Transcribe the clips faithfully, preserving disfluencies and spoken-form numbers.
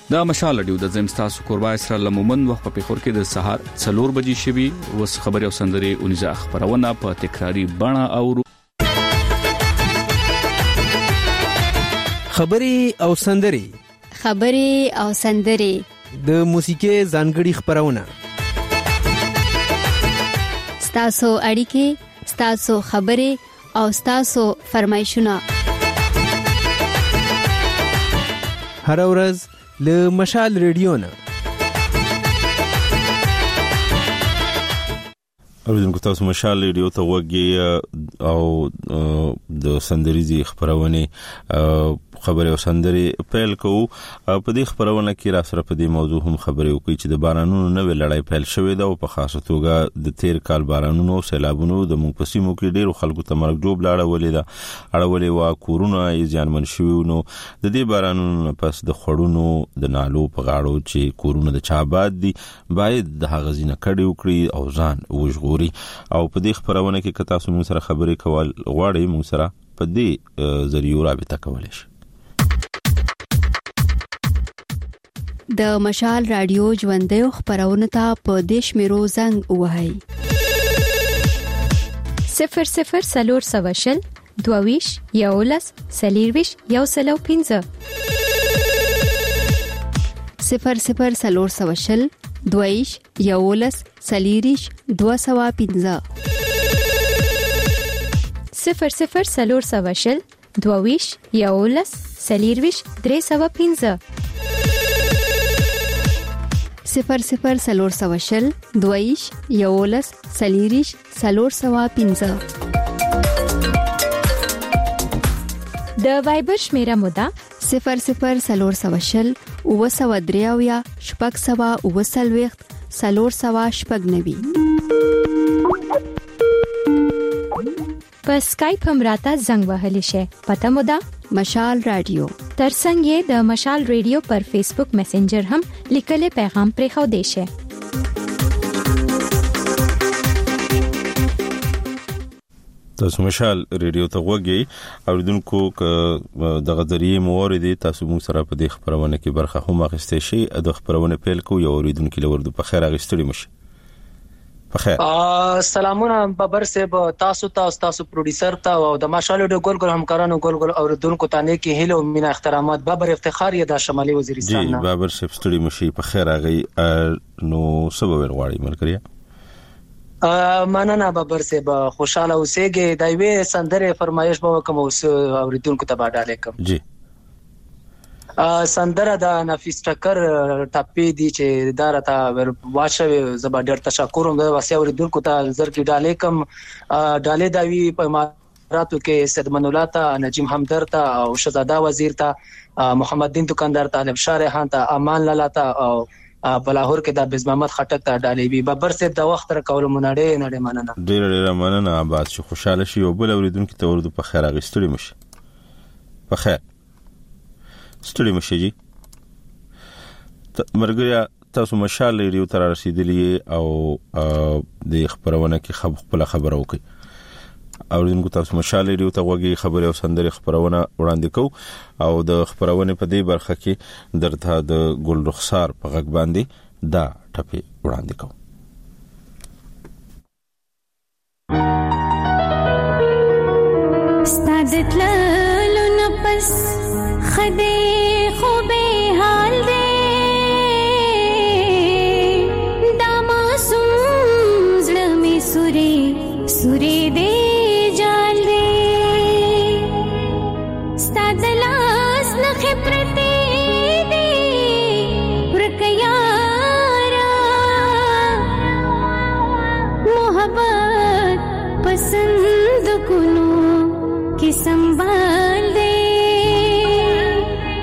دا مشال رادیو د زم تاسو قربا اسرا لمومن وخت په خور کې د سهار څلور بجې شوي وس خبري او سندري اونیزه خبرونه په تکراری بڼه او خبري او سندري خبري او سندري د موسیقي ځانګړي خبرونه ستاسو اړیکې ستاسو خبري او ستاسو فرمایشونه هر ورځ له مشال ریډیو نه اوریدونکو تاسو مشال ریډیو ته وګورئ او د سندريزي خبرونه خبره او سندري پیل کوو. په دې خبرونه کې را سره په دې موضوع هم خبرې وکړي چې د بارانونو نوې لړۍ پیل شوې ده او په خاصه توګه د تیر کال بارانونو او سیلابونو د موږ په سیمو کې ډېرو خلکو ته مرګ جوړ لاړه ولې ده اړولې وا کورونه یې ځانمن شوي نو د دې بارانونو پس د خړونو د نالو په غاړو چې کورونه د چا آباد دي باید د غزینه کډي وکړي او ځان وژغوري. او په دې خبرونه کې که تاسو موږ سره خبرې کول غواړئ موږ سره په دې ذریعہ رابطه کولای شئ. د مشال رادیو ژوندۍ خبرونه ته په دیش میرو زنګ وهاي صفر صفر سلور سواشل دوویش یولس سلیرویش یو سلو پینزه صفر صفر سلور سواشل دوویش یولس سلیریش دو سوا پینزه صفر صفر سلور سواشل دوویش یولس سلیرویش درې سوا پینزه صفر صفر سلور سواشل دویش یولس سلیریش سلور سوا پینزه. د وایبر شمیره مودا صفر صفر سلور سواشل او سوا دریاویا شپږ سوا او سلويخت سلور سوا شپږ نوي. په اسکایپ هم راته زنګ وهلی شي پته مودا مشال رادیو ترڅنګ د مشال رادیو پر فیسبوک میسنجر هم لیکلي پیغام پرې خو دی شي. تاسو مشال رادیو ته وګورئ اوریدونکو د غذری موارد تاسو موږ سره په دې خبرونه کې برخه هم اخیستئ شي د خبرونه پیل کو یو اوریدونکو لورد په خیر اغستړي مشي. بخیر سلامونه بابر صاحب تاسو ته تاسو پروډوسر ته او د ماشال ډو ګول ګول همکارانو ګول ګول اوریدونکو ته نه کې هیله او مینا احترامات بابر افتخار یې د شمالي وزیرستان نه. جی بابر صاحب ستړي مشي په خیر اغي نو سبب ورغړی ملګری مننه بابر صاحب خوشاله اوسېږئ دا وی سندره فرمایش به کوم اوریدونکو ته باډاله کوم. جی سندره د نفیس ټکر ټاپې دي چې دارته واښوي زبا ډېر تشکر هم د واسي اوریدونکو ته زر کې ډالې کوم ډالې داوی په اماراتو کې سید منولات نجیم همدرد او شهزاده وزیر ته محمد دین دکاندار ته علم شاه ریحان ته امان لالا ته او بلاهور کې د عبد محمد خټک ته ډالې وی بابر صاحب د وخت را کول مونړې نړې مننه ډېر ډېر مننه آباد شي خوشاله شي او بل اوریدونکو ته ورته په خیر اغستړي مشي په خیر ستړي مشي جی مرګیا تاسو مشال ریډیو تر رسیدلی او د خبرونه کې خبر خبرو کوي اوریدونکو تاسو مشال ریډیو ته وګورئ خبره او سندري خبرونه وړاندې کو او د خبرونه په دې برخه کې درته د ګل رخسار په غږ باندې دا ټپي وړاندې کو. ستادت لالو نفس خدے خوبے حال دے داماسوم زړه می سوري سوري دے جال دے ستادلاس نخ پرتے دے ورکیارا محبت پسند کنو کی سنبھال دے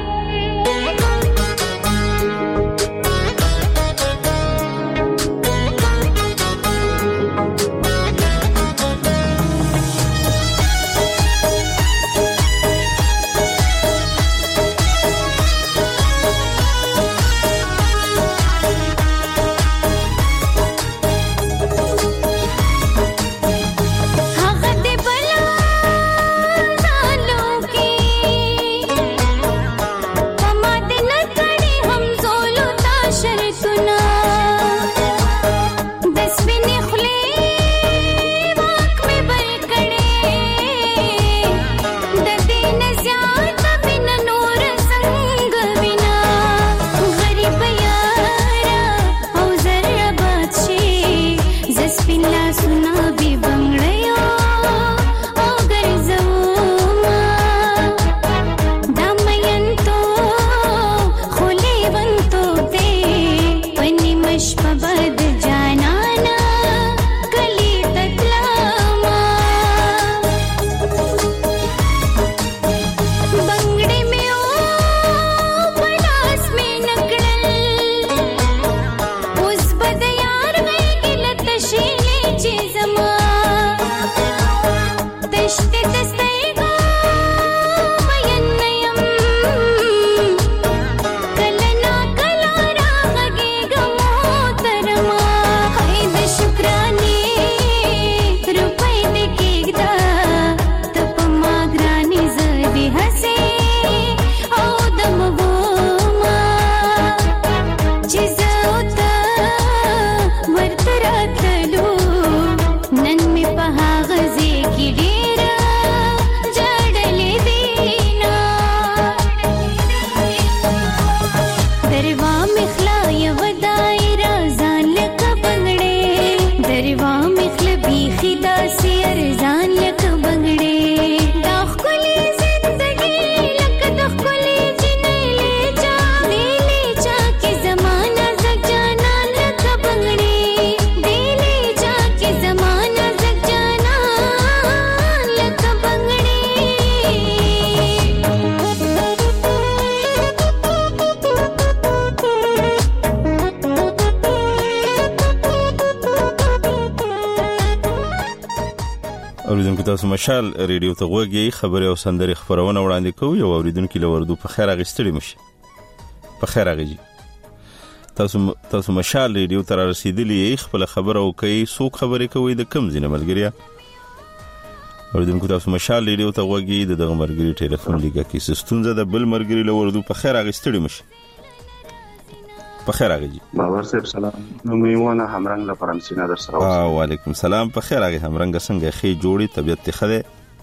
اوریدونکو تاسو مشال ریډیو ته غوږی خبري او سندري خبرونه وړاندې کوي او اوریدونکو لوردو په خیر اغستړي مشي په خیر اغږي تاسو تاسو مشال ریډیو تر رسیدلی خپل خبر او کوي سو خبري کوي د کم زینه ملګریا اوریدونکو تاسو مشال ریډیو ته غوږی دغه مرګري ټلیفون لګه کې سستونزه د بل مرګري لوردو په خیر اغستړي مشي په خیر اغږي باور صاحب سلام نو میوانه همرنګ له فرانسینا در سره او وعلیکم سلام په خیر اغږي همرنګ څنګه خې جوړي طبيعت خده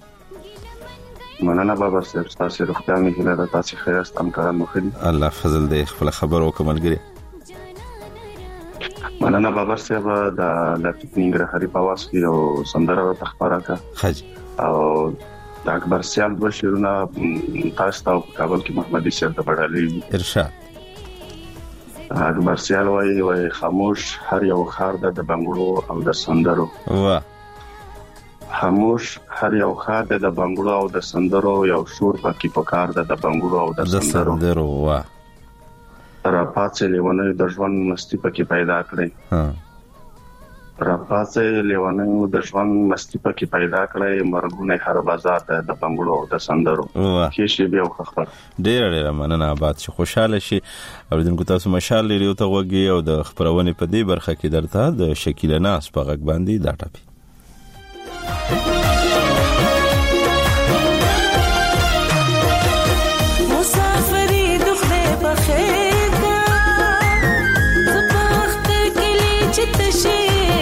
مننه باور صاحب تاسو روغتیا مې هله د تاسو خیر استم کاران مخدي الله فضل دې خپل خبر او کوملګري مننه باور صاحب د لطیف ننګرهاري په واس کې او سندره تخبره کا حاجی او د اکبر سیال د شیرونه تاسو ته په کابل کې محمدي شیر د بڑالي ارشاد اکبر سیال وای وای خاموش هر یو خار د بنګړو او د سندرو وا خاموش هر یو خار د بنګړو او د سندرو یو شور پکې پکار د بنګړو او د سندرو وا را پاتې لیونه د ژوند مستی پکې پیدا کړې ها را پاتې لیونه د ژوند مستی پکې پیدا کړې مرګونه هر بازار د بنګړو او د سندرو کې شی بیا خبر ډیر ډیر مننه آباد شي خوشاله شي اوریدونکو تاسو مشال لري ته وګي او د خبرونه په دې برخه کې درته د شکیل ناس په غږ باندې دا ټاپي مسافری دخله بخیر کا زبخت کلی چتشی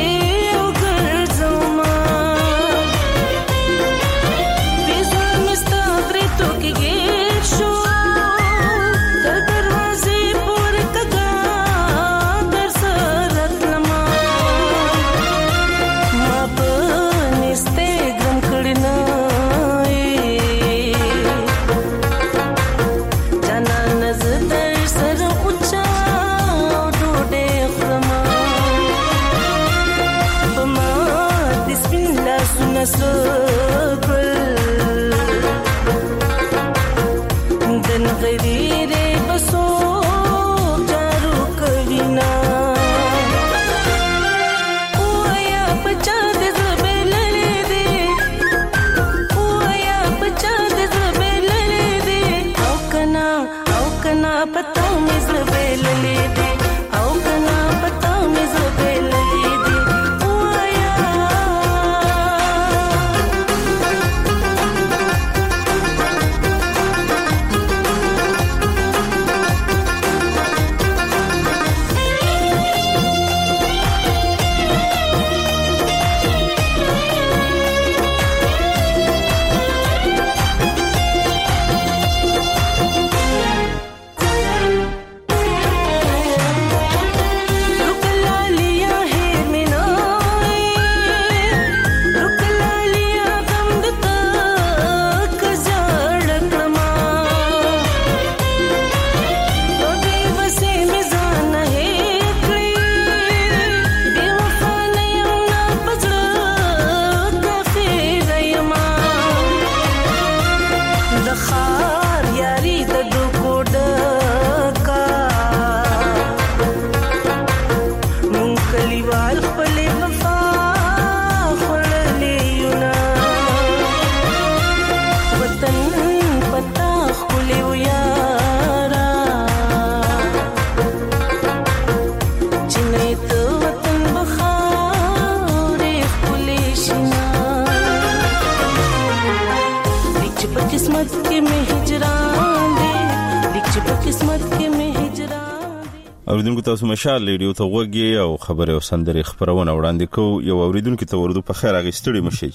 اوریدونکو تاسو مشال ریډیو ته وګي او خبره او سندري خبرونه وړاندې کو یو اوریدونکو ته ورده په خیر اغستړي مشي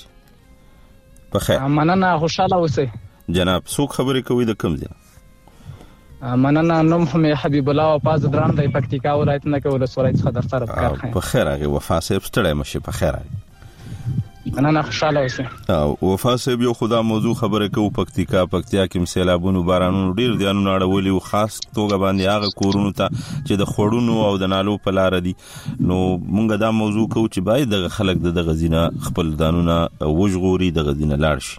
په خیر مننه خوشاله اوسئ جناب څوک خبرې کوي د کم ځای مننه نوم هم حبیب الله او پاز دران د پکتیکا ولایت نه کوله سورای څخه در طرف کار په خیر هغه وفا صاحب ستړی مشي په خیر مننه خوشاله اوسئ او وفا صاحب یو خدا موضوع خبره کو پکتیکا پکتیا کې سیلابونو بارانونو ډیر دیانو ناړولي او خاص توګه باندې هغه کورونو ته چې د خړونو او د نالو په لار دي نو مونږ دا موضوع کو چې باید د خلک د غزینه خپل دانونه وژغوري د غزینه لاړ شي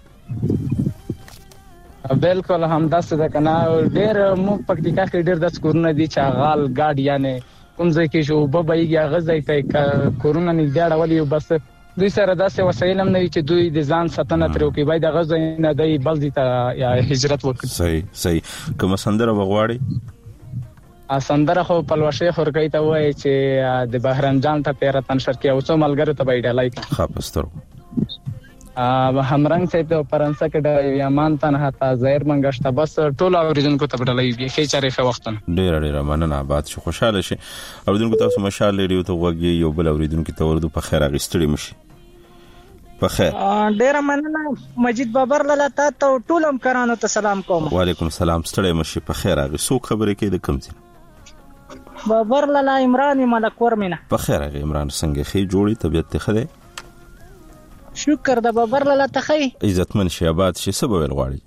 بالکل همداسې ده کنه ډیر مو پکتیکا کې ډیر د کورونه دي چې غال ګاډ یعنی کوم ځای کې شو به بېګي غزای ته کورونه نه دیړولې بس دوی سره داسې وسایل هم نه وي چې دوی د ځان ساتنه ترې وکړي، باید هغه ځای نه دی بل ځای ته یا هجرت وکړي. صحیح صحیح. کومه سندره وغواړي؟ سندره خو پلوشه خورګی ته وایي چې د بهرام جان ته پیره تنشر کې او څو ملګرو ته به ډالای کړي. ښه پستر ا همرنګ ته په فرانسه کې د یمان تنه تا زهیر منګشت بس ټول اوریدونکو ته ډالای وي کې چارې وختن. ډیر ډیر مننه، آباد شو، خوشاله شي. اوریدونکو تاسو مشال لري ته وګي یو بل اوریدونکو ته ورته په خیر اغستړي مشي. په خیر. ډیر مننه مجید بابر لاله ته ټول هم کرانو ته سلام کوم. وعلیکم السلام، ستړي مشي، په خیر اغه. سو خبرې کې د کوم ځای؟ بابر لاله عمران ملک ورمنه. په خیر اغه عمران څنګه خې جوړي طبيعت ته خده؟ شکر د بابر لاله ته خې عزتمن شي، آباد شي، سبب غواړي.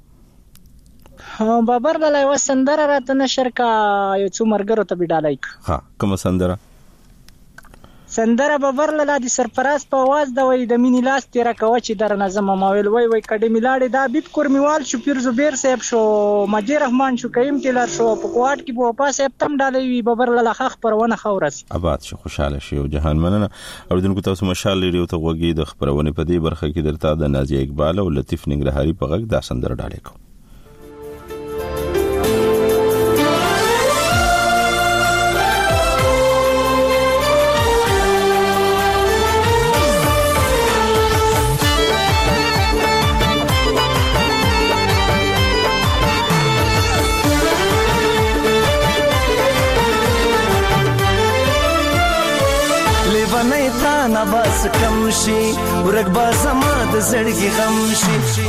ها بابر لاله وسندره راته نشر کا یو څو مرګرو ته بډالای. ها کوم سندره؟ سندره بابر لاله د سرفراز په आवाज د وې د مینی لاس تیرا کوي چې در نظم ماویل وای وای کډې میلاړې دا بیت کورمیوال شو، پیر زبیر صاحب شو، مجید رحمان شو، کریم ټیلر شو، په کوټ کې په پاسه اپتم ډالې وی بابر لاله خخ پرونه خورس. آباد شو، خوشاله شي او جهان مننه. اوریدونکو تاسو مشال لري او ته وګي د خبرونه په دې برخه کې درته د نازیه اقبال او لطیف ننګرهاري په غږ دا سندره ډالې کو. بس کم شي ورګ با زما د زړګي غم شي،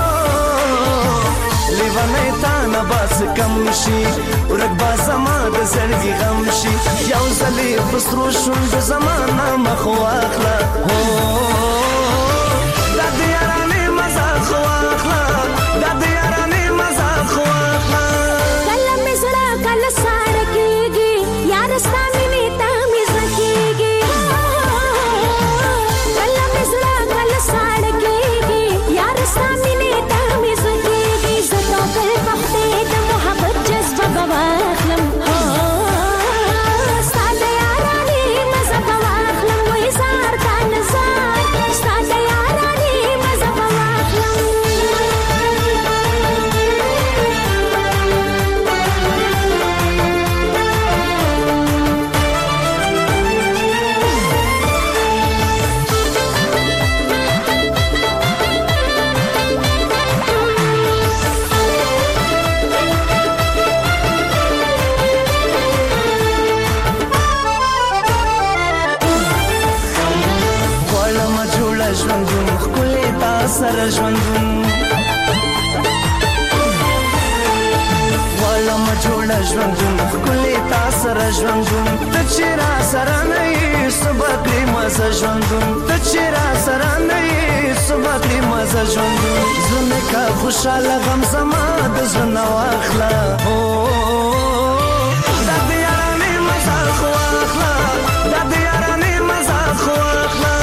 لیوانه تا نه بس کم شي ورګ با زما د زړګي غم شي، یو ځلې بسرو شوند زمانه مخ واخله، د دې یارانه مزه خو واخله، د دې یارانه مزه خو واخله. کله مزرا کله سار کېږي یار ستامي نیتا مزه کېږي، سامي نه تامي زکیږي زتا پر پخته د محبت جذبه بواخلم، ساده یاراني مزه بواخلم، وې زار تا نزار ساده یاراني مزه بواخلم. سره ژوندون والا ما جوړه ژوندون کله تا سره ژوندون ته چې را سره نه یې سبقې مزه ژوندون ته چې را سره نه یې سبقې مزه ژوندون زنه کا خوشاله غم زما د زنه واخله، د دې یارانې مزه خو واخله، د دې یارانې مزه خو واخله.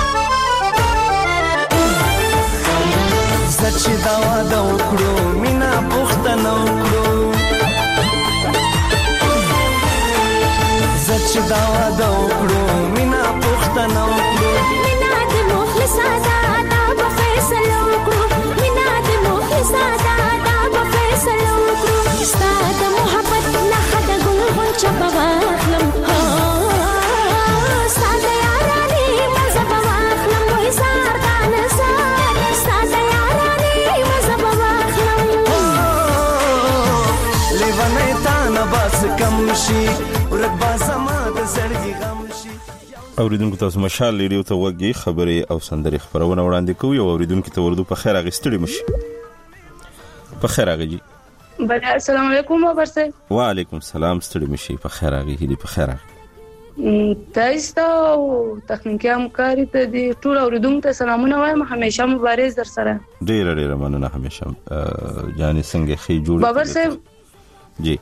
چې دا واده وکړو مینا دا واده وکړو مینا پوښتنه وکړو مینا د مخلصه دا دا به فیصله وکړو مینا د مخلصه دا دا به فیصله وکړو ستا د محبت نښه د ګل غونچه به واخلم ستا د یارانې مزه به واخلم وای سار دا نثار ستا د یارانې مزه به واخلم لیونی تا نه باس کم شي ورک با زما د زړګي غم شي. اوریدونکو تاسو مشال ریډیو ته وګورئ خبرې او سندري خبرونه وړاندې کوي او اوریدونکو ته ورته په خیر اغستړي مشي په خیر اغجي بله السلام علیکم وبرسه وعلیکم السلام ستړي مشي په خیر اغي هلي په خیر اغي تاسو او تخنیکی همکاري ته دي ټول اوریدونکو ته سلامونه وایم همیشه مبارز در سره ډیر ډیر مننه همیشه جاني څنګه خي جوړ بابر صاحب جی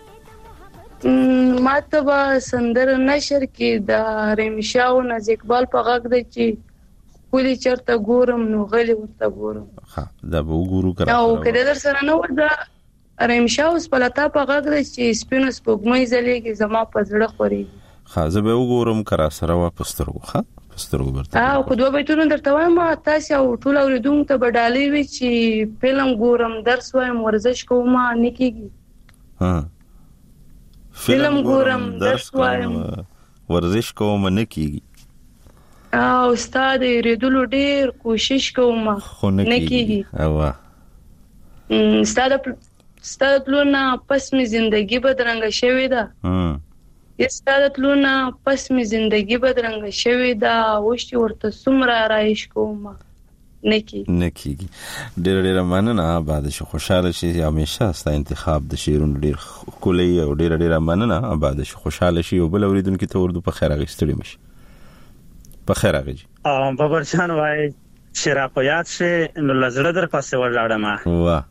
ما ته به سندر نشر کې د ریمشاو ناز اقبال په غږ د چې کولی چرته ګورم نو غلي ورته ګورم ها دا به وګورو کړه او کله در سره نو د ریمشاو سپلتا په غږ د چې سپینوس پګمې زلېږي زما په زړه خوري ها زه به وګورم کړه سره واپس ترغو ها پسترغو برته او خو دوه بیتونه درته وایم تاسو او ټول اوریدونکو ته بدالې وی چې فلم ګورم درس وایم ورزش کوم نه کیږي ها فلم ګورم درس وایم ورزش کوم نه کیږي او استاد ریدلو ډیر کوشش کوم نه کیږي او استاد استاد لونه پس می زندگی بدرنګ شوی دا هم استاد لونه پس می زندگی بدرنګ شوی دا وشتي ورته سمرا رایش کوم نکی نکی ډېر ډېر مننه آباد شو خوشاله شي همیشه ستا انتخاب د شیرونو ډېر کولای او ډېر ډېر مننه آباد شو خوشاله شي او بل اوریدونکو ته ورته په خیر اغستړي مشي په خیر اغجي ام بابر جان وای شراقیات شه نو لزړه در پاسه ورلاړم واه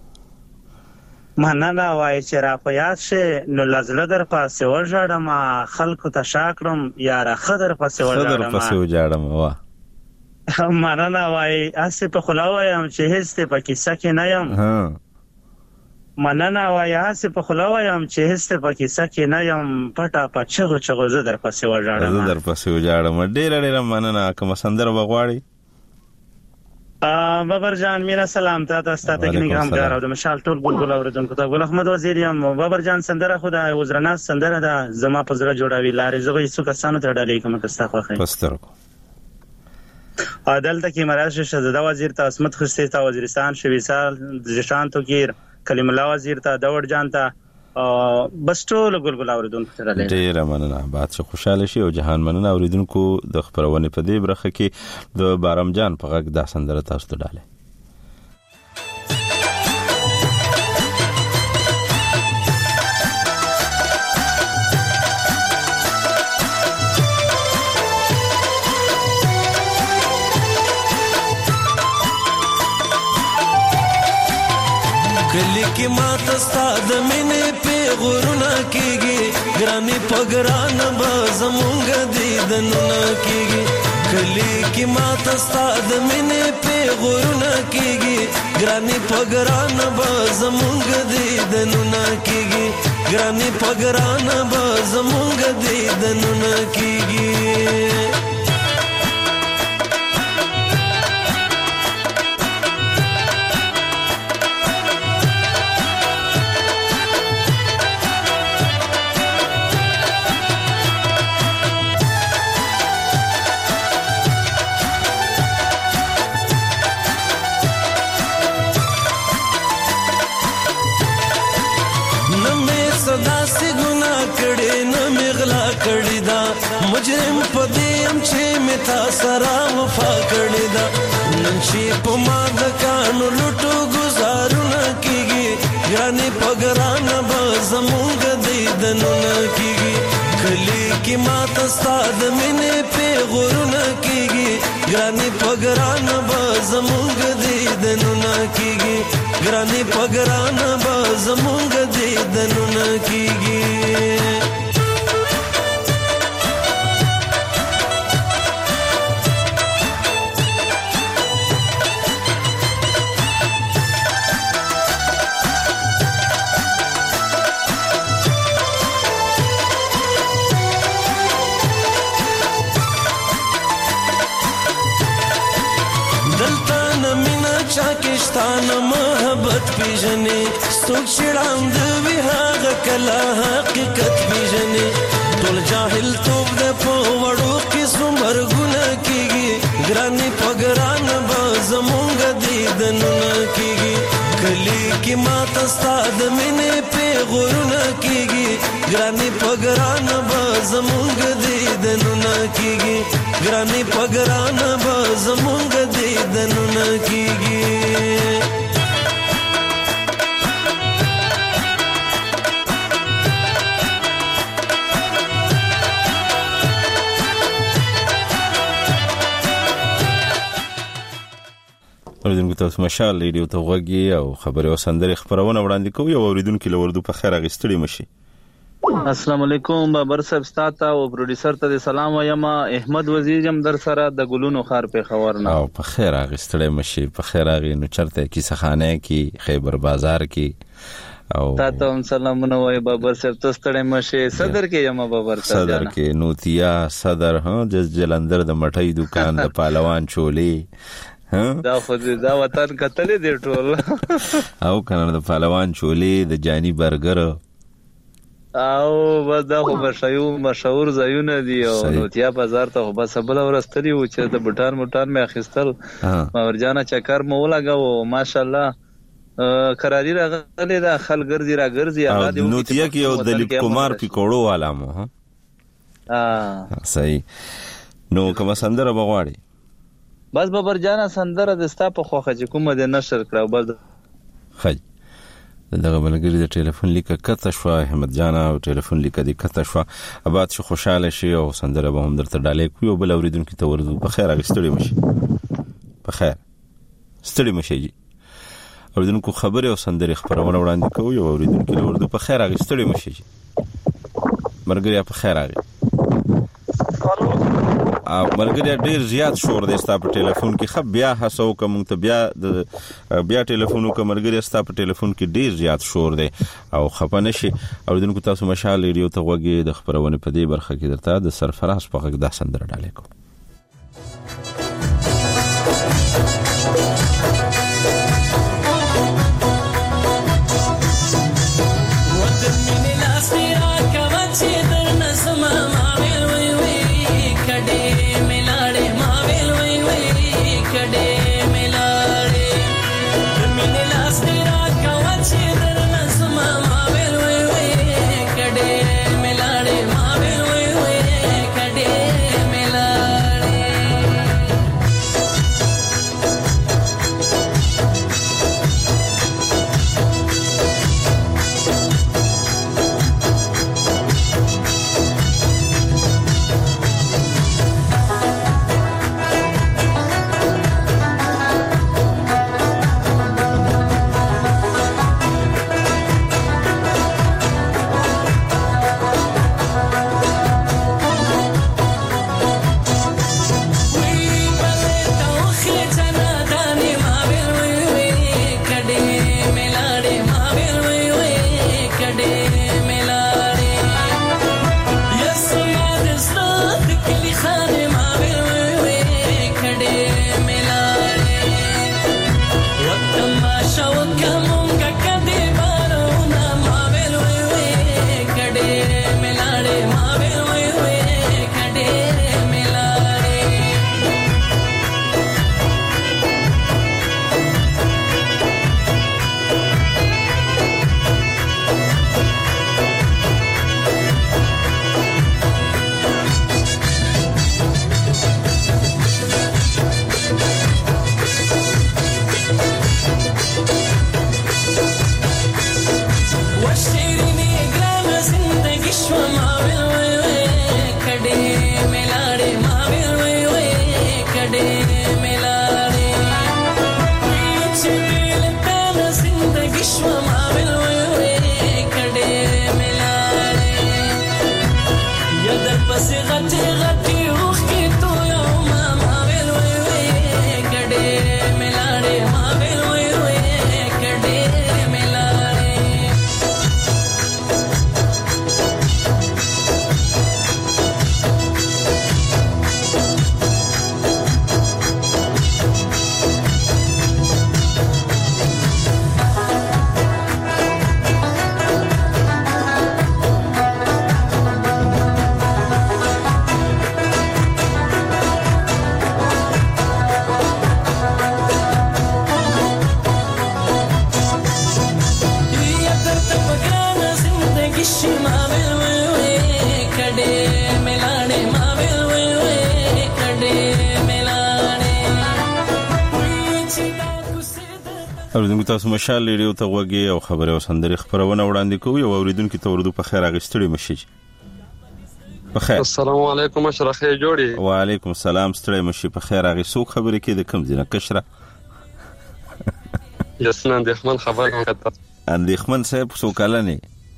مننه وای شراقیات شه نو لزړه در پاسه ورلاړم خلکو ته شاکرم یاره خضر پاسه ورلاړم خضر پاسه ورلاړم واه مننه وای اسه په خلاوایم چې هیڅ ته پکې سکه نه یم ها مننه وای اسه په خلاوایم چې هیڅ ته پکې سکه نه یم پټا پچغو چغو زه در پسې وژاړم زه در پسې وژاړم ډېر ډېر مننه کوم سندره وغواړي ا بابر جان میرا سلام ته تاسو ته تکنیک همکار او د مشال ټول بلبل اوریدونکو ته ګل احمد وزیر یم بابر جان سندره خدای وزرنا سندره دا زما په زړه جوړاوي لارې زغې څو کسانو ته ډالې کوم کستا خوخه پستر عدالت کې مراد شهزاده وزیر ته عصمت خسته ته وزیرستان شویسال ژشان تو کیر کلیم الله وزیر ته داور جان ته بس ټول ګلګل اوریدونکو ته ډالې ډیر مننه بادشاہ خوشاله شي او جهان مننه اوریدونکو د خبرونه په دې برخه کې د بارم جان په غږ د سندره تاسو ته ډالې کلی کی مات استاد مینه په غورنا کیږي ګرانی پګران به زمونږ دیدنونه کیږي کلی کی مات استاد مینه په غورنا کیږي ګرانی پګران به زمونږ دیدنونه کیږي ګرانی پګران به زمونږ دیدنونه کیږي مجرم پدیم چې متا سره وفا کړی دا نن چې په ما د کانو لټو گزارونه کیږي ګرانی پګران به زمونږ دیدنونه کیږي کلی کی مات استاد مینه په غورونه کیږي ګرانی پګران به زمونږ دیدنونه کیږي ګرانی پګران به زمونږ دیدنونه کیږي پاکستان محبت پیژنې څوک چې وړاند وي هغه کله حقیقت پیژنې ټول جاهل توپ د په وړو کې څومرګونه کېږي ګرانې په ګران به زمونږ دیدنونه کېږي کلی کې ماته ستا د مینې پیغورونه کېږي ګرانې په ګران به زمونږ دیدنونه کېږي ګرانې په ګران به زمونږ دیدنونه کېږي اوریدونکو تاسو مشال ریډیو ته غوږی او خبري او سندري خبرونه وړاندې کوي او اوریدونکو لوردو په خیر غستړي مشي السلام علیکم بابر صاحب ستاته او پروډوسر ته سلام وایم احمد وزیر جم در سره د ګلونو خار په خبر نه او په خیر غستړي مشي په خیر غي نو چرته کی سخانه کی خیبر بازار کی او تاسو هم سلامونه وای بابر صاحب تاسو ستړي مشي صدر کې یم بابر صاحب صدر کې نوتیا صدر ها جس جلندر د مټۍ دکان د پهلوان چولي دا خو دا وطن کتلې دی ټول او کنه د پهلوان چولي د جانی برګر او بس دا خو مشهور مشهور ځایونه دي او نوتیا بازار ته بس بل ورستري و چې د بوتان موټان مې اخیستل مورجانه چکر مو لګاو ماشاءالله قراری راغلي دا خل ګرځي را ګرځي هغه د نوتیا کې یو دلیپ کمار پیکوړو والا مو ها صحیح نو کوم سندره بغواړي بس بابر جانا سندره د ستا په خوخه چې کومه د نشر کړو بس خج دغه بلګری د ټلیفون لیکه کته شو احمد جانا او ټلیفون لیکه د کته شو اباد شو خوشاله شي او سندره به هم درته ډالې کوي او بل اوریدونکو ته ورزو په خیر غستړي مشي په خیر ستړي مشي اوریدونکو خبره او سندره خبرونه وړاندې کوي او اوریدونکو له ورزو په خیر غستړي مشي مرګریا په خیر غي ا ملګری ډیر زیات شور دی ستا په ټلیفون کې خب بیا هڅو کوم ته بیا د بیا ټلیفون کوم ملګری ستا په ټلیفون کې ډیر زیات شور دی او خپنه شي او دونکو تاسو مشال ریډیو ته وګورئ د خبرونه په دې برخه کې درته د سرفراز په غږ د سندره ډالې کو شي ما وی وی کډې ملاړې ما وی وی کډې ملاړې اوریدونکو تاسو مشال ریډیو ته وګورئ او خبره او سندري خبرونه وړاندې کوي او اوریدونکو ته ورودو په خیر اغستړي مشي په خیر. السلام علیکم اشرخه جوړي. وعلیکم السلام ستړي مشي په خیر اغي سو خبره کې د کم دینه کشره یسنه اندېخمن خبر وکړه. اندېخمن صاحب سو کلنې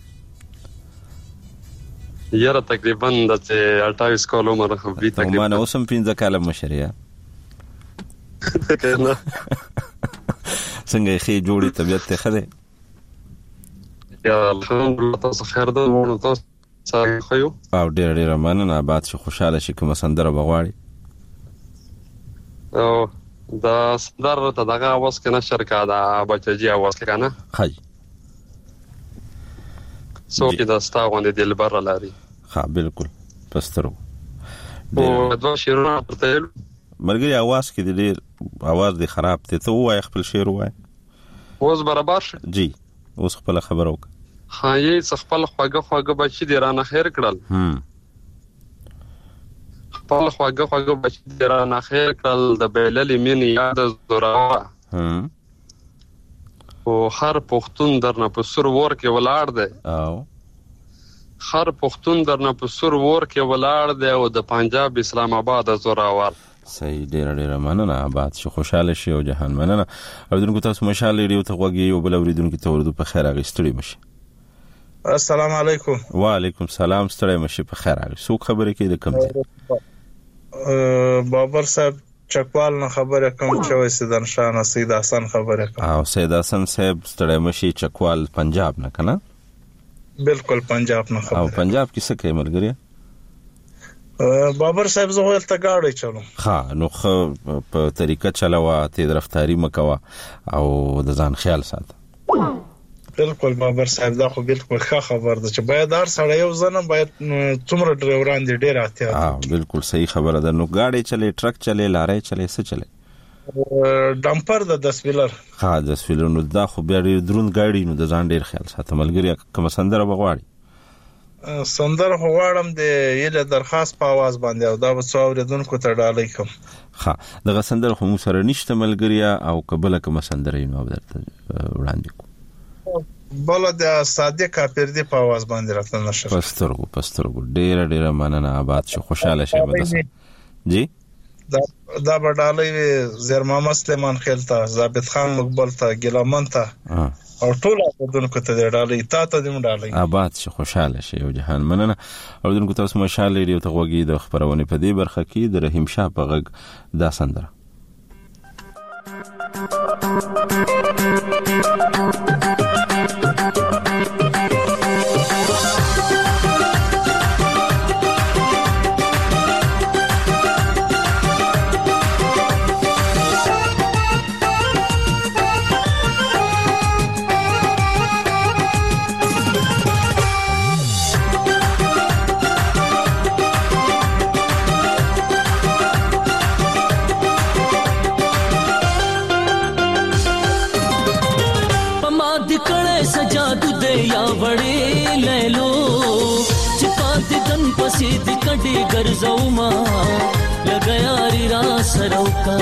یاره تقریبا د اټاویس کال عمر خو بي تقریبا ما نه اوسم پنځه کال مشریا کنه څنګه خې جوړي طبيعت ته خده یا الحمدلله تاسو خیر ده مونږ تاسو څنګه خو او ډېر ډېر مننه بعد شي خوشاله شي کوم سندره بغواړي او دا سندره ته دغه اواز کنه شرکا دا بچجی اواز کنه خای سو کې دا ستاوند دلبر لاري ها بالکل پسترو او دا شیرونه پرته مرګي اواز کې ډېر اواز دی خراب ته ته وای خپل شعر وای اوس برابر شي جی اوس خپل خبر وک ها یې خپل خواګه خواګه بچی دی رانه خیر کړل هم خپل خواګه خواګه بچی دی رانه خیر کړل د بیلل مين یاد زورا هم او هر پښتون درنه په سر ور کې ولاړ دی او هر پښتون درنه په سر ور کې ولاړ دی او د پنجاب اسلام آباد زوراور صحیح ډیر ډیر مننه آباد شو خوشاله شي او جهان مننه اوریدونکو تاسو مشال ریډیو ته وګورئ او بل اوریدونکو ته ورودو په خیر اغستړي مشي. السلام علیکم. وعلیکم السلام ستړي مشي په خیر اغي سو خبره کې د کم دي بابر صاحب چکوال نه خبره کوم چې سیدن شاه سید حسن خبره کوم او سید حسن صاحب ستړي مشي چکوال پنجاب نه کنه بالکل پنجاب نه خبره او پنجاب کې څه کوي ملګری بابر صاحب زه ولته گاډي چلو ها نو په طریقه چلاوه ته رفتاری مکوا او د ځان خیال ساته بالکل بابر صاحب دا خو بالکل ښه خبر ده چې باید هر سړی یو ځنه باید څومره ډرایوران دي ډیر احتیاط ها بالکل صحیح خبره ده نو گاډي چلے ټرک چلے لارې چلے څه چلے ډمپر د دس ویلر ها دس ویلر نو دا خو بیا ډیر درون گاډي نو د ځان ډیر خیال ساته ملګری کوم سندره بغواړي سندره غواړم د یله درخواست په आवाज باندې او دا به څو اوریدونکو ته ډالۍ کوم ها دغه سندره خو مو سره نشته ملګریا او قبل کوم سندره نو درته وړاندې کو بل د صادق کاپردی په आवाज باندې راته نشه پسترګو پسترګو ډیر ډیر مننه آباد شو خوشاله شي مدرسه جی دا دا به ډالۍ زرما مسلمان خیلتا ثابت خان مقبل ته ګلامن ته او ټول اوریدونکو ته ډالۍ تا ته دې ډالۍ آباد شي خوشاله شي او جهان مننه اوریدونکو تاسو مشال ریډیو ته وګورئ د خبرونه په دې برخه کې د رحیم شاه په غږ دا سندره سید کډي ګرځاو ما لګیاري را سروکا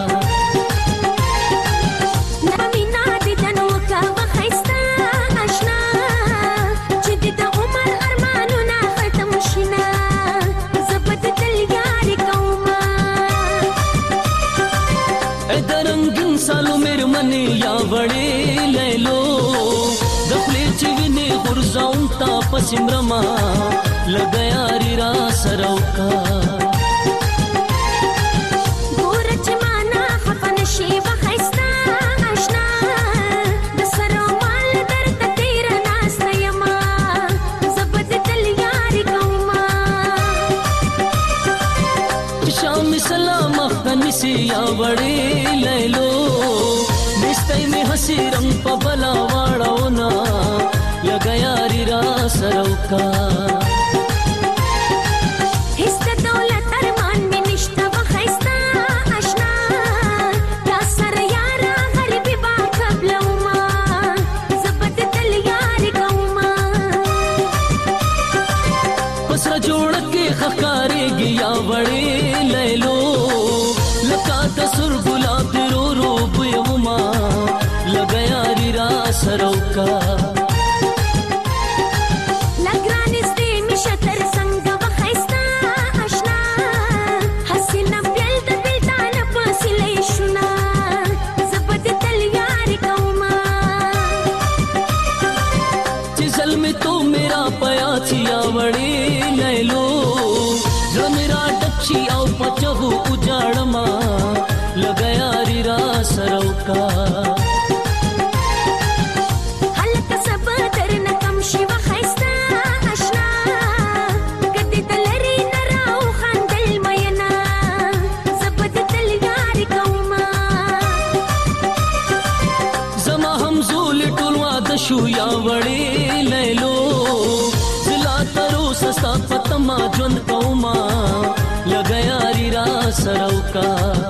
نامینا دې تنو کا وخیستا آشنا چې دې د عمر ارمانونه ختم شینا زبد دل یاري کوما اې درنګن سالو مېر منی یا وړې لیلو دخلې چې ویني غرزاو تا پسمرما لګیاري را سروکا ګور چې معنا خفن شي وخیستا آشنا د سرو مال درد تیر ناس یما زبد دل یاري کوما شام سلام خدای سي یا وړې لیلو نستای می حسي رنگ په بلا واړو نا لګیاري را سروکا شو یا وړې لیلو زلا ترو سستا پتما ژوند کوما لګیاري را سروکا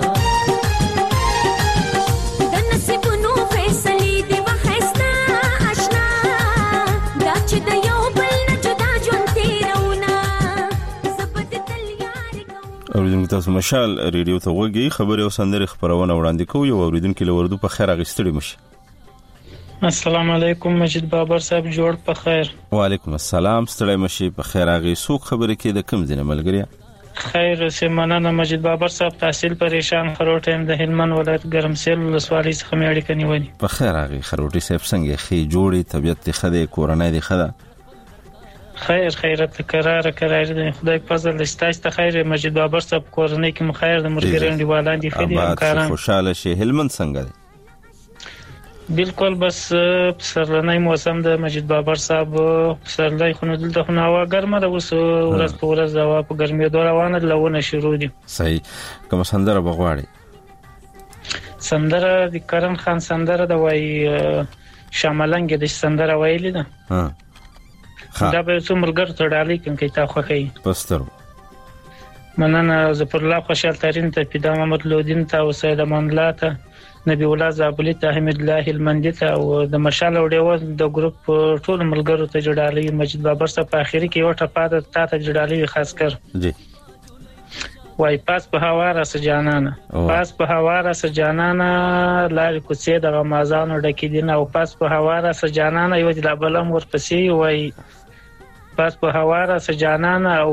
اوریدونکو تاسو مشال ریډیو ته وګورئ خبري او سندري خبرونه وړاندې کوي او اوریدونکو له وردو په خیر اغستړي مشي. السلام علیکم مجید بابر صاحب جوړ په خیر. وعلیکم السلام ستړي مشي په خیر اغي سوق خبري کې د کم ځنه ملګریا خیر سمانه مجید بابر صاحب تحصیل پریشان خروټیم د هلمند ولایت ګرمسیل ولسوالۍ څخه مې اړیکه نیولې. په خیر اغي خروټي صاحب څنګه خې جوړي طبيعت ته خده کورنۍ دی خده خیر خیرت قرار قرار دی خدای په فضل استایست خیر مجید بابر صاحب کورنۍ کې مخایر د مرګرین دی والان دي خدي همکاران خوشاله شي هلمند څنګه دی بالکل بس سرلنای موسم د مجید بابر صاحب سرلای خونو دلته خو هوا ګرمه ده اوس ورځ په ورځ هوا په ګرمي دوه روانه لونه شروع دي. صحیح کوم سندره بغواړي سندره د کرن خان سندره د وای شاملنګ د سندره ویلې ده ها دا به څومره ګر تړالي کوم کې تا خوخی پستر مننه زفر الله خوشحال ترين ته پیدا محمد لودین ته او سید امان الله ته نبی الله زابلی ته حمید الله المندی ته او د مشال وډیو د ګروپ ټول ملګرو ته جوړالي مجید بابر صاحب په اخیری کې وټه پاته تا ته جوړالي خاص کر جی وای پاس په هوا را سجانانا پاس په هوا را سجانانا لارې کوڅې د غمازانو ډکې دي او پاس په هوا را سجانانا یو د بلم ورپسې وای پاس په هوا را سجانانا او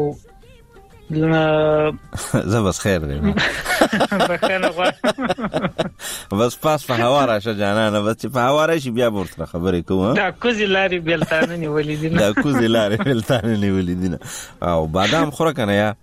زبس خیر دی بخنه غوا بس پاس په هوا را سجانانا بس په هوا را شي بیا ورته خبرې کوم دا کوزي لارې بلتانه نیولې دي دا کوزي لارې بلتانه نیولې دي او بادام خوره کنه یا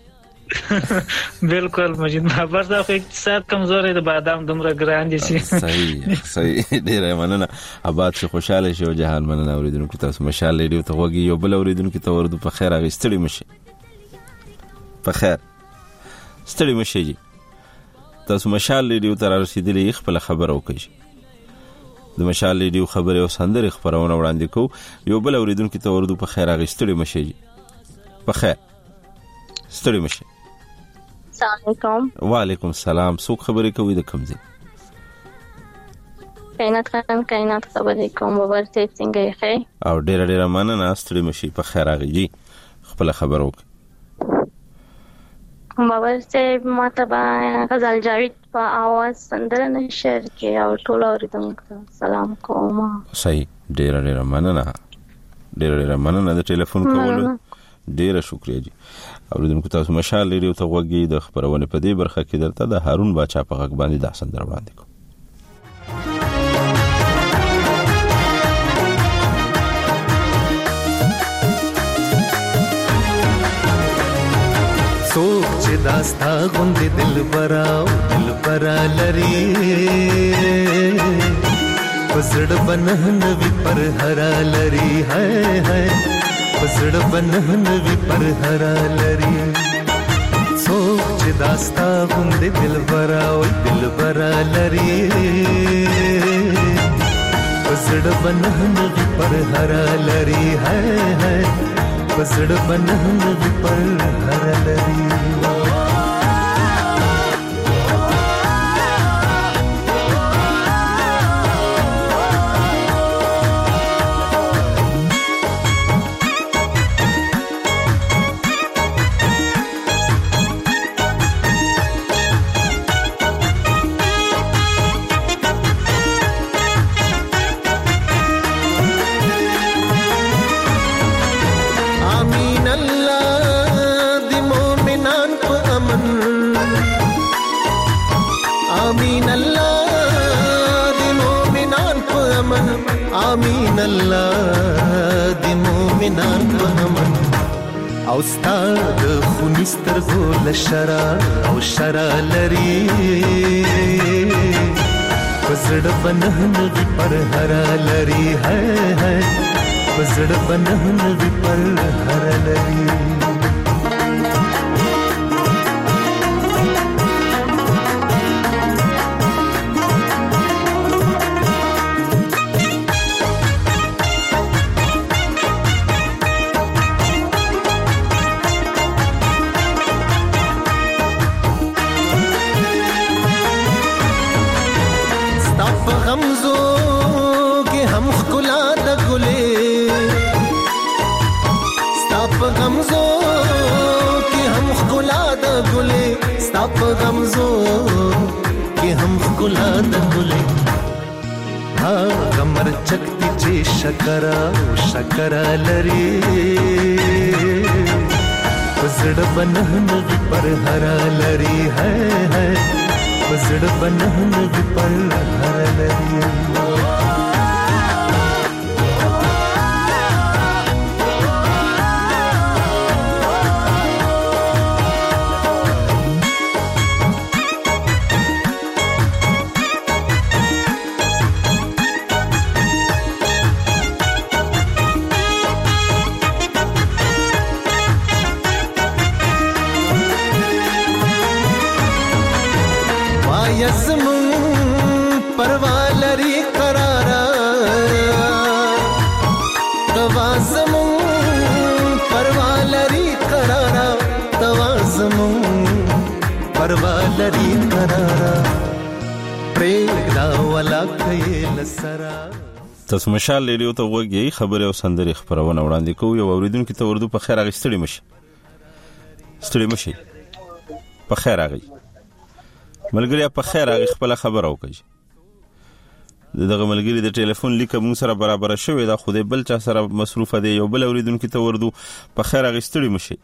بالکل مجید بابر صاحب اقتصاد کمزوري د بادام دومره ګران دي شي. صحیح صحیح ډیره مننه آباد شي خوشاله شي او جهان مننه اوریدونکو تاسو مشال ریډیو ته وګورئ یو بل اوریدونکو ته ورته په خیر اغستړي مشي په خیر ستړي مشي جی تاسو مشال ریډیو ته رسیدلی خپل خبر او کوي د مشال ریډیو خبره او سندره خبرونه وړاندې کو یو بل اوریدونکو ته ورته په خیر اغستړي مشي جی په خیر ستړي مشي. السلام علیکم. وعلیکم السلام څوک خبرې کوي د کوم ځای کائنات خان کائنات خبرې کوم بابر ته څنګه یې او ډېر ډېر مننه ستړي مشي په خیر راغی خپل خبر وکړه بابر ته ماته با غزل جاوید په आवाज سندره نشر کې او ټول اوریدونکو سلام کوم. صحیح ډېر ډېر مننه ډېر ډېر مننه د ټلیفون کولو ډیره شکریہ جی اوریدونکو تاسو مشال ریډیو ته وګورئ د خبرونه په دې برخه کې درته د هارون باچا په غږ باندې د سندره وړاندې کوم. سوچ داستا غوند دل برا دل برا لري پسړ بنهن وی پر هرا لري ہے ہے پسړ بنهن وی پر هرا لري سوچ داستا غوند دل برا او دل برا لري پسړ بنهن وی پر هرا لري ہے ہے پسړ بنهن وی پر هرا لري آمین الله د مومنان په امن او ستاد خونستر ګل شرا او شرا لري پسړ بنهن وی پر هرا لري ہے ہے پسړ بنهن وی پر هرا لري غمزو کې هم خلا د ګلې ستاپ غمزو کې هم خلا د ګلې ستاپ غمزو کې هم خلا د ګلې ها غمر چکتی چې شکر او شکر لري پسړ بنهن پر هر لري ہے ہے پسړ بنهن پر هر لري परवालरी करारा तवाज़मू परवालरी करारा तवाज़मू परवालरी करारा प्रेदा वाला खयल सरा تاسو مشال لري ته وګي خبره او سندري خبرونه وړاندې کوو یو اوریدونکو ته وردو په خیر اغستړي مشي ستړي مشي په خیر اغي ملګری په خیر اغي خپل خبر او کوي دغه ملګری د ټلیفون لیک مون سره برابر شوی دا خوده بل چا سره مصروف دی یو بل اوریدونکو ته وردو په خیر اغستړي مشي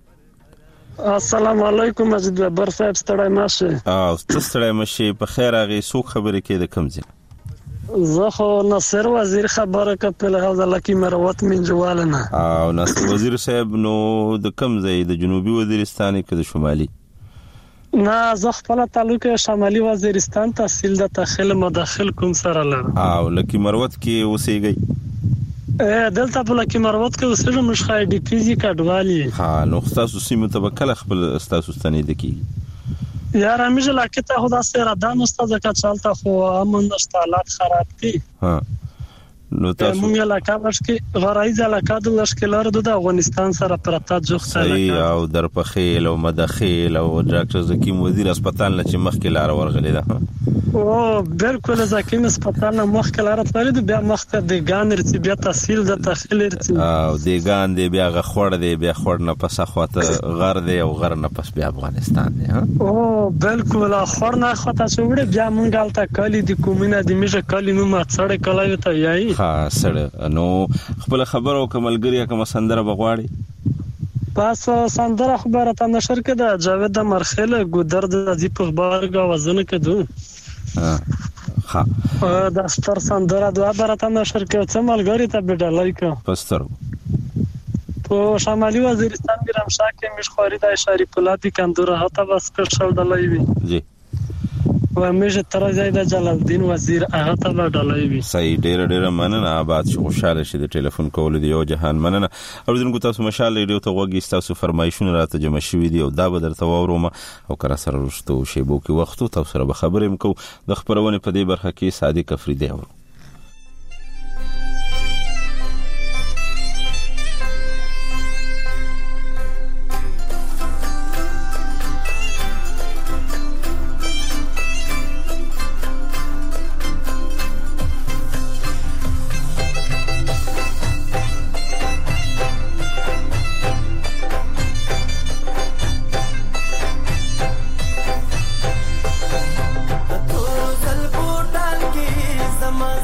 السلام علیکم مجید بر صاحب ستړی مشه او ستړی مشي په خیر اغي سو خبره کې د کم ځای زه خو ناصر وزیر خبره کپل هاوزه لکی مروت من جوالنا او ناصر وزیر صاحب نو د کم ځای د جنوبي وزیرستان کې د شمالي نه زه خپل تعلق شمالي وزیرستان تحصیل د تخیل مداخل کوم سره لرم او لکی مروت کې اوسېږي ا دلته په لکی مروت کې اوسېږم مشخای ډي پی جی کډوالي ها نو تاسو سیمه تبکل خپل تاسو ستنې دکی یار همیشه لکه ته خدا سره دان استاد کا چلتا خو امن حالات خراب دي ها نو تاسو موږ علاقه ورشکي غرایز علاقه د لشکلار د افغانستان سره پرتا جوخته علاقه او در پخیل او مداخل او ډاکټر زکیم وزیر هسپتال نه چې مخکې لار ورغلی ده او بالکل زکیم هسپتال نه مخکې لار تللی دی بیا مخکې د ګان رتی بیا تحصیل د تخیل رتی او د ګان دی بیا غخور دی بیا خور نه پس خواته غر دی او غر نه پس بیا افغانستان دی ها او بالکل خور نه خواته شوړي بیا مونږ الته کلی د کومینه د میشه کلی نو ما څړې کلی ته یای ها سره نو خپل خبرو کملګری کوم سندره بغواړي پس سندره خبره ته نشر کړه جاوید مرخله ګودر د دې په خبر غوښنه کړو ها دا ستر سندره د خبره ته نشر کړه چې ملګری ته بیډه لایک پستر په شمالي وزیرستان کې رمشا کې مشخوري د شریف الله د کندوره هته بس کښل دلایوي جی و همیشه تر ځای د جلال الدین وزیر هغه ته ډالایوي صحیح ډیر ډیر مننه آباد شو خوشاله شې د ټلیفون کول دی یو جهان مننه اوریدونکو تاسو مشال ریډیو ته وګی تاسو فرمایشونه راته جمع شوي دي او دا به درته ووروم او کرا سره رښتو شیبو کې وخت تاسو سره به خبرې مکو د خبرونه په دې برخه کې صادق افریدی اورو زما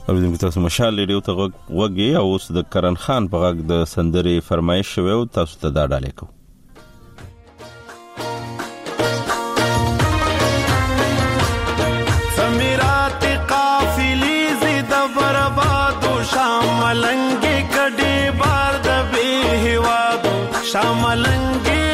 اوریدونکو تاسو مشال ریډیو ته وګورئ او اوس د کرن خان په غږ د سندري فرمایش شوی او تاسو ته دا ډالې کو. سمیرات قافلی زید برباد شاملنګ کډي بار د به هواد شاملنګ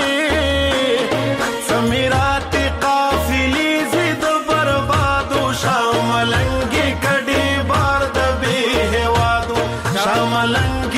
سمیرات قافلی زید برباد شاملنګ کډي بار د به هواد شاملنګ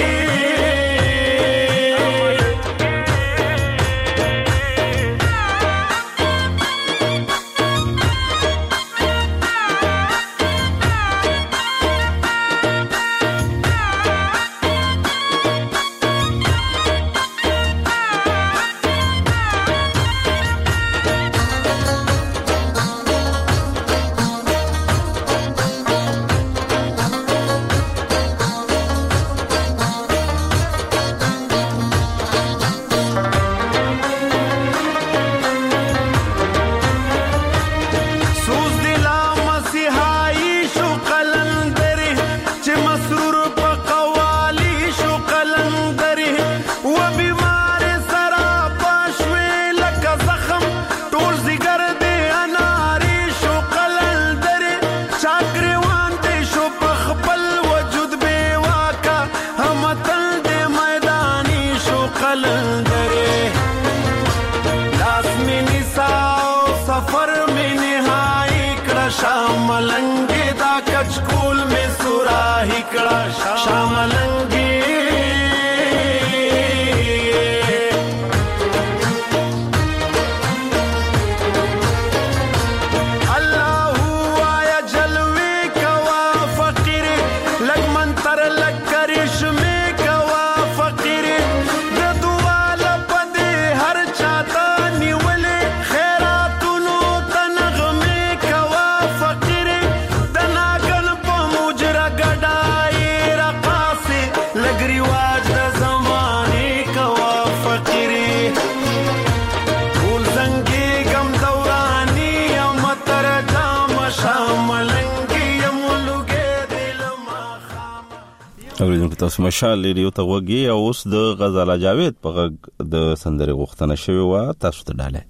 اوریدونکو تاسو مشال ریډیو ته وګورئ او اوس د غزاله جاوید په غږ د سندري غوښتنه شوی و تاسو ته ډالې.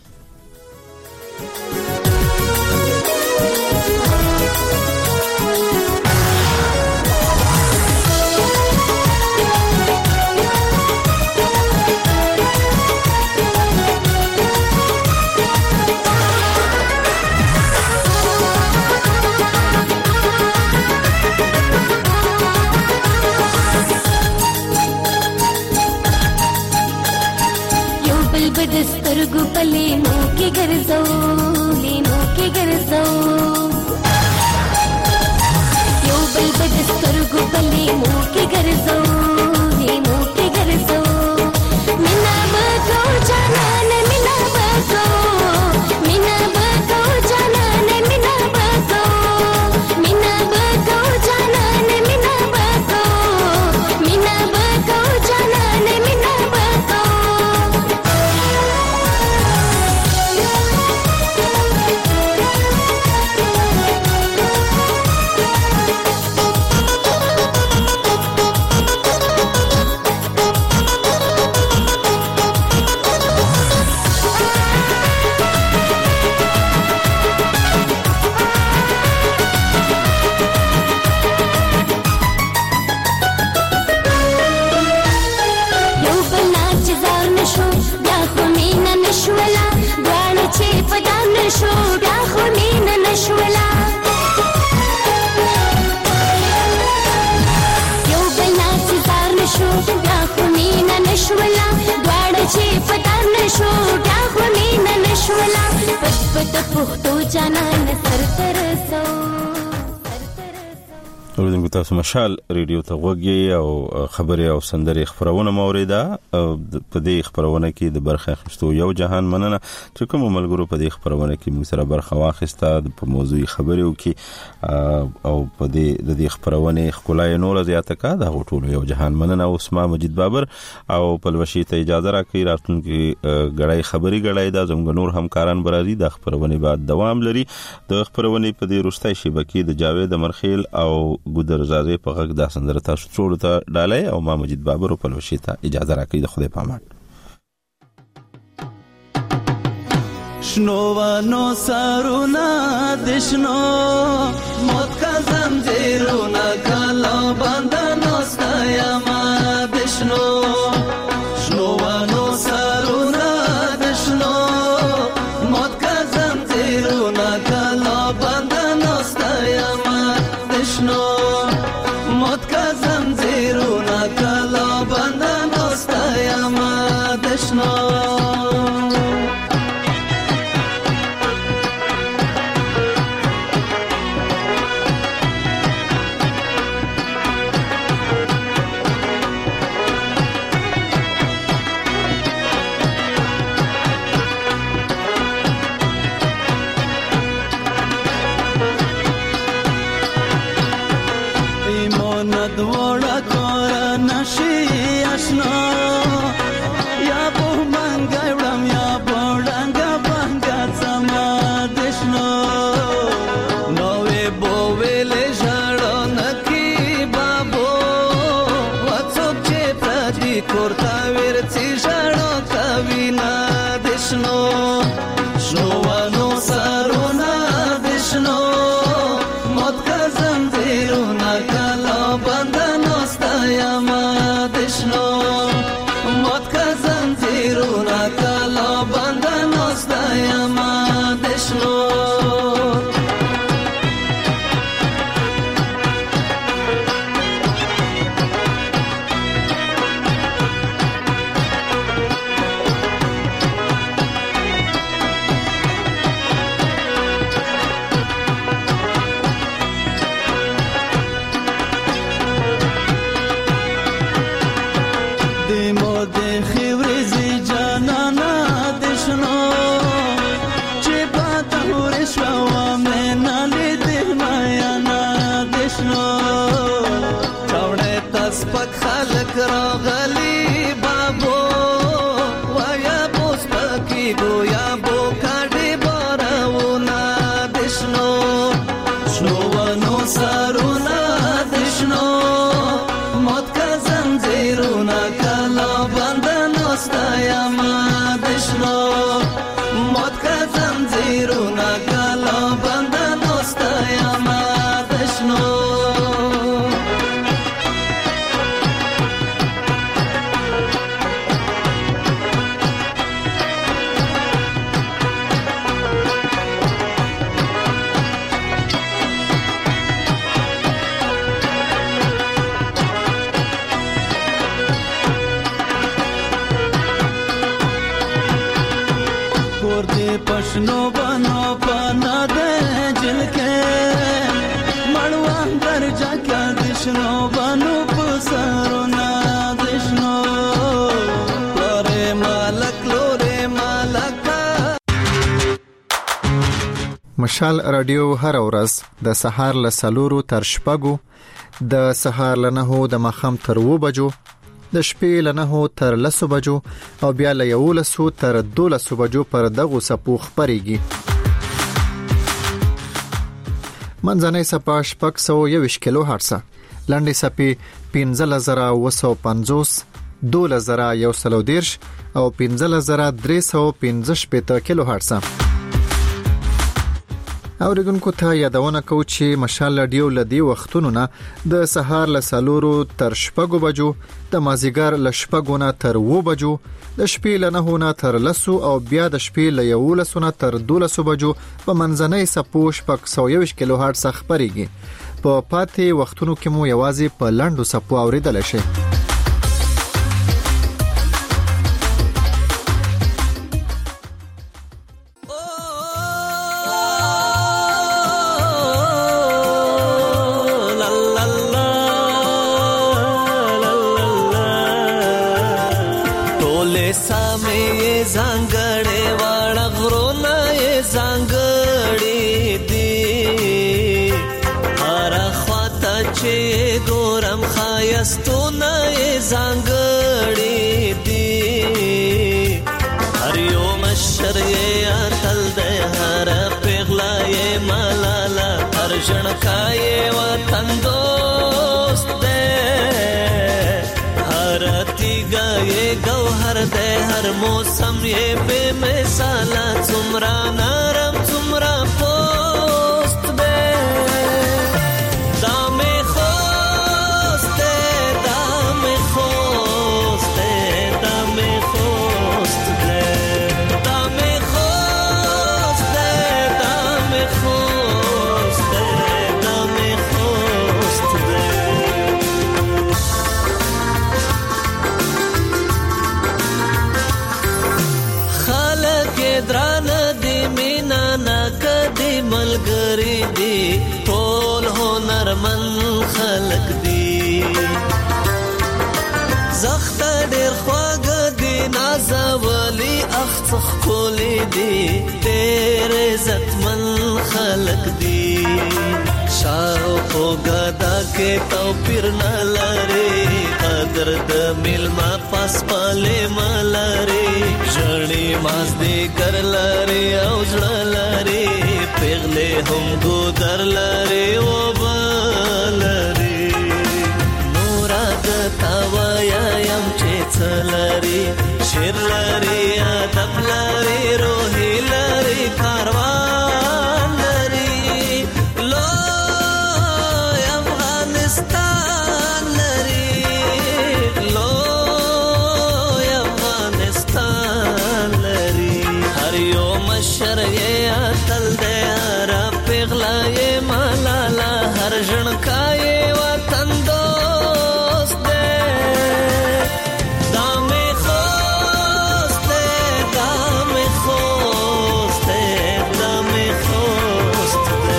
سترګو پلي مو کې ګرځو لینو کې ګرځو یو بل بد سترګو پلي مو کې ګرځو لینو کې ګرځو مینا بکو جانان مینا بکو مینا بکو جانان مینا بکو مینا بکو جانان مینا بکو مینا بکو جانان مینا بکو تاسو مشال ریډیو ته وګورئ او خبري او سندري خبرونه موریدا په دې خبرونه کې د برخه اخیستو یو جهان مننه چې کوم ملګرو په دې خبرونه کې موږ سره برخه واخیسته په موضوعي خبرو کې او په دې د دې خبرونه خلای نور زیاته کا دا ټول یو جهان مننه او اسما مجید بابر او په لوشي ته اجازه راکړي راتلونکي غړای خبري غړای دا زموږ نور همکاران برازي د خبرونه بعد دوام لري د خبرونه په دې روستای شبکې د جاوید مرخیل او ګودر زازه په غږ د سندره تاسو ټول ته ډالای او ما مجید بابر په لوشي ته اجازه راکړي د خدای پامان شنوانو سارونا دشنو موت کا زنجیرونا کلا بندنو ستایما دشنو شنوانو سارونا دشنو موت کا زنجیرونا کلا بندنو ستایما دشنو موت کا زنجیرونا کلا بندنو ستایما دشنو مشال رادیو هر ورځ د سهار له سلورو تر شپږو د سهار له نهو د مخام تر و بجو د شپې له نهو تر لسو بجو او بیا له یولسو تر دولسو بجو پر دغه سپو خبريږي منځنۍ سپا شپږ سو یوش کیلو هرڅه لاندې سپي پنځه زره و سو پنځوس دوله زره یو سلو دیرش او پنځه زره درې سو پنځه شپږ کیلو هرڅه اوریدونکو ته یادونه کو چې مشال رادیو لدی وختونو نه د سهار له سلورو تر شپږو بجو د مازیګر له شپږو نه تر و بجو د شپې له نهو نه تر لسو او بیا د شپې له یولسو نه تر دولسو بجو په منځنۍ سپو شپږ سو یوش کیلو هرڅ خبريږي په پاتې وختونو کې مو یوازې په لاندو سپو اوریدل شي la la la زنګړې واړه غرونه یې زنګړې دي هر خواته چې ګورم ښایستونه یې زنګړې دي هر یو مشر یې اتل دی هر پیغله یې ملاله هر ژړکا یې وطن دوست دی هر تیګه یې ګوهر دی هر موسم یې بې مثاله څومره نرم څومره پوست دی دا مې خوست دی دا مې خوست دی دا مې خوست دی دا مې خوست دی دا مې خوست دی دا مې خوست دی خلک دران دی مینا نکدی ملګری دی ټول هنرمن خلک دی زخت ډیر خواږ دی نازولی اخڅخ کولی دی ډیر عزتمن خلک دی شاو خو ګدا کې توپیر نه لري قدر د ملما پاس پاله ملري ژړې ماز دې کر لري او ځړ لري پیغله هم ګودر لري او بلري نورا ګتا ویا يم چې څلري شیر لري ادب لري روحي لري کاروان لري لو افغانستان لري لو افغانستان لري هر یو مشر یې اتل دی هر پیغله یې ملاله هر ژړکا یې وطن دوست دی دا مې خوست دی دا مې خوست دی دا مې خوست دی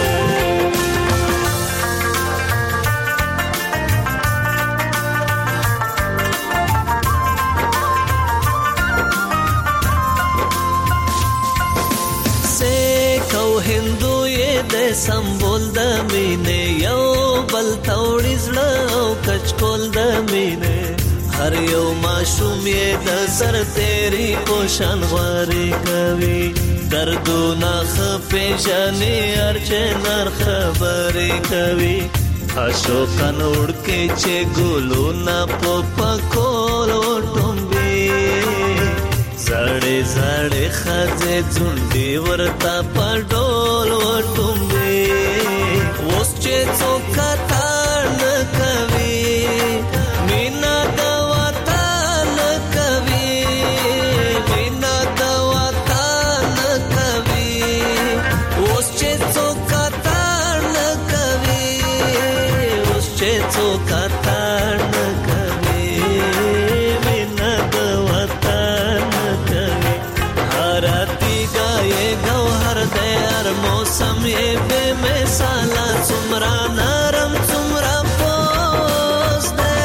سیک او هندو یې د سمبول د مینې یو بل توړي زړه او کچکول د مینې هر یو ماشوم یې د سر تیری پوشان غوارې کوي دردونه ښه پېژني هر چې نر خبرې کوي اشوکن وړکې چې ګلونه په پکول وټومبي زړې زړې ښځې ځونډې ورته په ډول وټومبي اوس چې څوک کتار نه کوي مینه د وطن کوي مینه د وطن کوي اوس چې څوک کتار نه کوي اوس چې څوک کتار نه کوي مینه د وطن کوي هر تیګه یې ګوهر دی هر موسم یې بې مثاله څومره نرم څومره پوست دی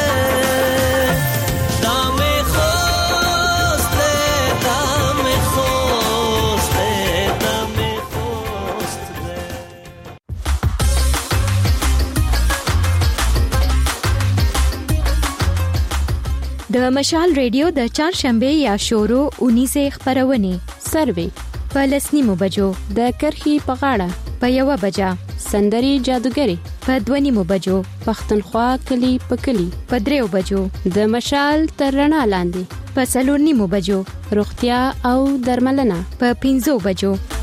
دا مې خوست دی دا مې خوست دی دا مې خوست دی د مشال ریډیو د چهارشنبه یا شورو اونیزه خبرونه سروي په لسنیمو بجو د کرخي په غاړه په یو بجا سندري جادوګري په دونیمو بجو پښتونخوا کلی په کلی په دریو بجو د مشال تر رڼا لاندې په څلور نیمو بجو روغتیا او درملنه په پنځو بجو